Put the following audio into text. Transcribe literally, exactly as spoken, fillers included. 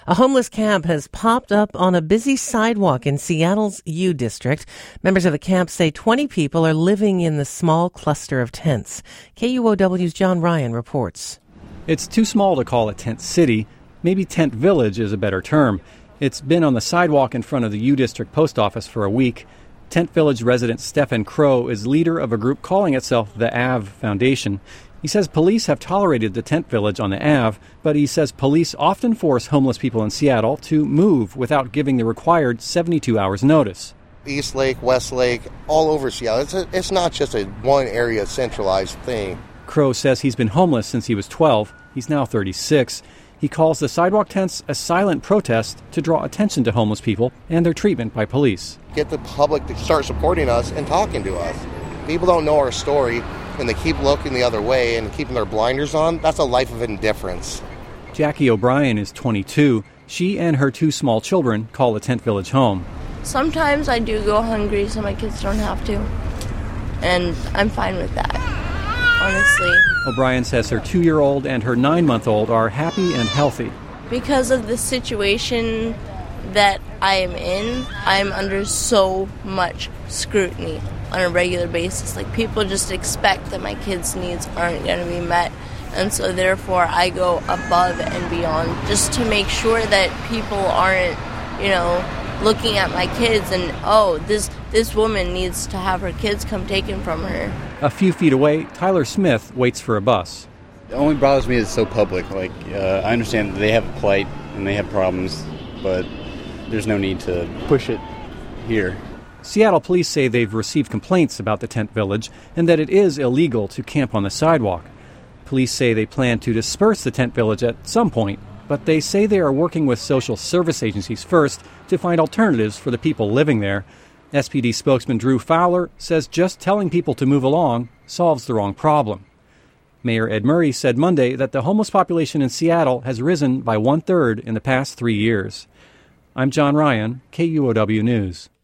A homeless camp has popped up on a busy sidewalk in Seattle's U District. Members of the camp say twenty people are living in the small cluster of tents. K U O W's John Ryan reports. It's too small to call a tent city. Maybe tent village is a better term. It's been on the sidewalk in front of the U District post office for a week. Tent Village resident Stephen Crow is leader of a group calling itself the Ave Foundation. He says police have tolerated the tent village on the Ave, but he says police often force homeless people in Seattle to move without giving the required seventy-two hours notice. East Lake, West Lake, all over Seattle. It's, a, it's not just a one area centralized thing. Crow says he's been homeless since he was twelve. He's now thirty-six. He calls the sidewalk tents a silent protest to draw attention to homeless people and their treatment by police. Get the public to start supporting us and talking to us. People don't know our story, and they keep looking the other way and keeping their blinders on. That's a life of indifference. Jackie O'Brien is twenty-two. She and her two small children call the tent village home. Sometimes I do go hungry so my kids don't have to, and I'm fine with that, honestly. O'Brien says her two-year-old and her nine-month-old are happy and healthy. Because of the situation that I am in, I'm under so much scrutiny on a regular basis. Like, people just expect that my kids' needs aren't going to be met. And so therefore I go above and beyond just to make sure that people aren't, you know, looking at my kids and, oh, this this woman needs to have her kids come taken from her. A few feet away, Tyler Smith waits for a bus. It only bothers me it's so public. Like, uh, I understand that they have a plight and they have problems, but there's no need to push it here. Seattle police say they've received complaints about the tent village and that it is illegal to camp on the sidewalk. Police say they plan to disperse the tent village at some point, but they say they are working with social service agencies first to find alternatives for the people living there. S P D spokesman Drew Fowler says just telling people to move along solves the wrong problem. Mayor Ed Murray said Monday that the homeless population in Seattle has risen by one-third in the past three years. I'm John Ryan, K U O W News.